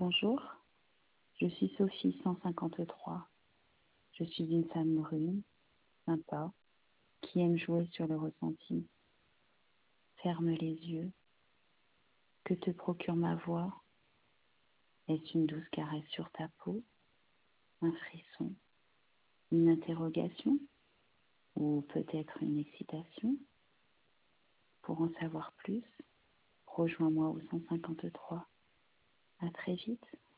Bonjour, je suis Sophie 153. Je suis une femme brune, sympa, qui aime jouer sur le ressenti. Ferme les yeux. Que te procure ma voix? Est-ce une douce caresse sur ta peau? Un frisson? Une interrogation? Ou peut-être une excitation? Pour en savoir plus, rejoins-moi au 153. À très vite.